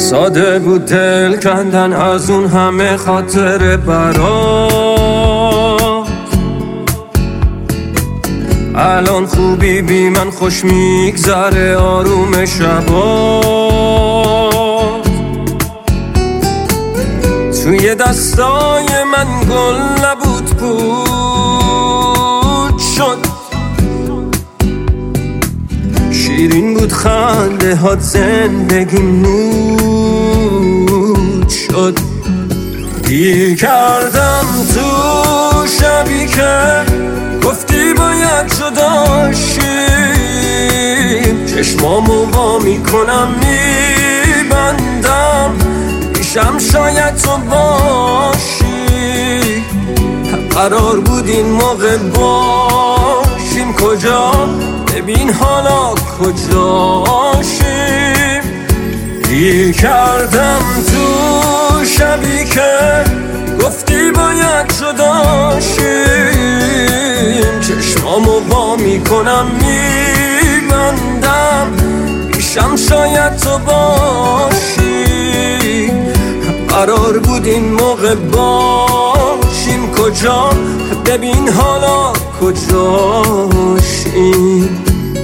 ساده بود دل کندن از اون همه خاطر برات. الان خوبی بی من خوش میگذره آروم شبات. توی دستای من گل نبود پود شد، شیرین بود خنده هات زندگی نور شد. گیر کردم تو شبی که گفتی باید جداشیم. چشمامو وا میکنم میبندم، پیشم شاید تو باشی. قرار بود این موقع باشیم، کجا؟ ببین حالا کجاشیم. گیر کردم تو شبی که گفتی باید جداشیم. چشمامو وا میکنم میبندم، پیشم شاید تو باشی. قرار بود این موقع باشیم، کجا؟ ببین حالا کجاشیم.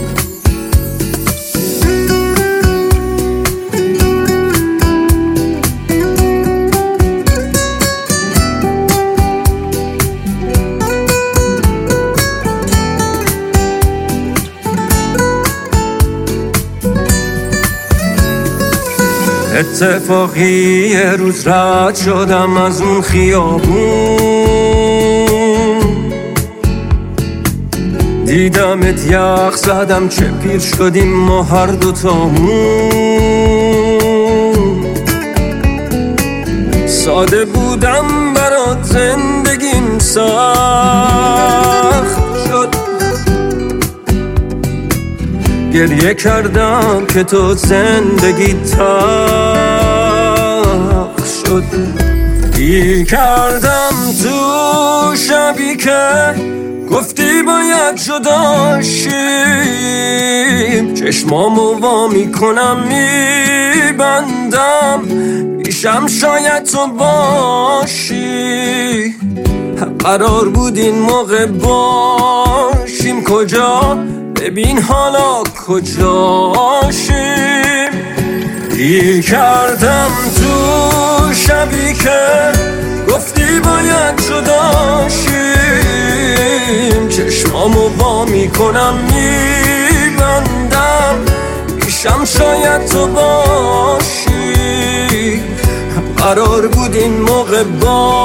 اتفاقی یه روز رد شدم از اون خیابون، دیدمت یخ زدم چه پیر شدیم ما هر دوتامون. ساده بودم برات زندگیم سخت شد، گریه کردم که تو زندگی تلخ شد. گیر کردم تو شبی که گفتی باید جداشیم. چشمامو وا میکنم میبندم، پیشم شاید تو باشی. قرار بود این موقع باشیم، کجا؟ ببین حالا کجاشیم. گیر کردم تو شبی که گفتی باید جداشیم. چشمامو وا میکنم میبندم، پیشم شاید تو باشی. قرار بود این موقع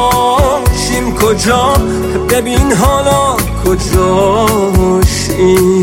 باشیم، کجا؟ ببین حالا کجاشیم.